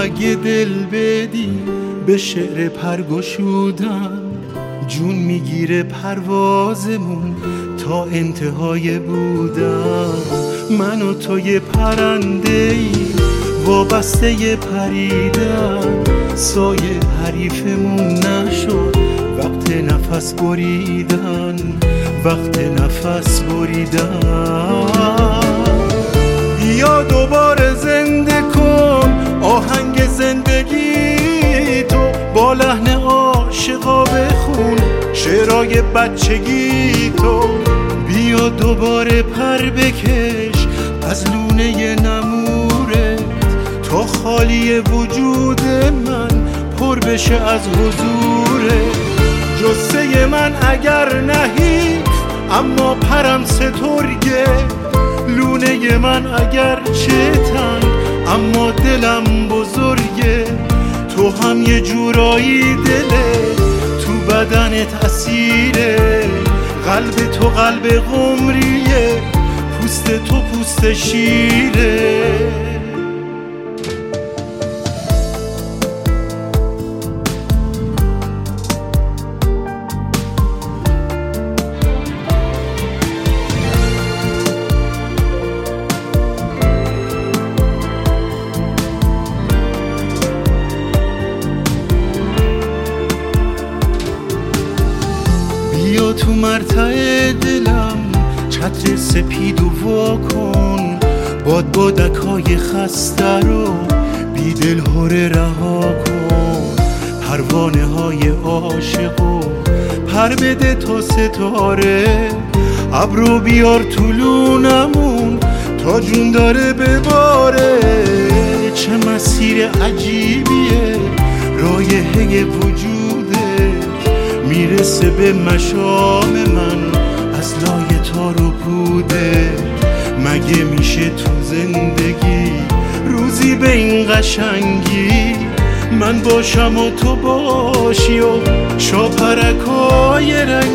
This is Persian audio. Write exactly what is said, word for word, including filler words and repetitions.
اگه دل بدی به شعر پرگشودن، جون میگیره پروازمون تا انتهای بودن. من و تو یه پرنده ای وابسته یه پریدن، سایه حریفمون نشد وقت نفس بریدن، وقت نفس بریدن. بیا دوباره زنده کن آهنگ زندگی تو، با لحن عاشقا بخون شعرهای بچگی تو. بیا دوباره پر بکش از لونه نمورت تا خالی وجود من پر بشه از حضورت. جثه من اگر نهی اما پرم سترگه، لونه من اگر چه تنگ اما دلم بزرگه. تو هم یه جورایی دله تو بدنت اسیره، قلب تو قلب قمریه، پوست تو پوست شیره. بیا تو مرتع دلم چتر سپید و واکن، باد بادکای خسته رو بی دل هره رها کن. پروانه های عاشقو پر بده تا ستاره، ابرو بیار طولونمون تا جون داره بباره. چه مسیر عجیبیه رایحه وجود میرسه به مشام من از لای تار و پوده. مگه میشه تو زندگی روزی به این قشنگی من باشم و تو باشی و شاپرکای رنگی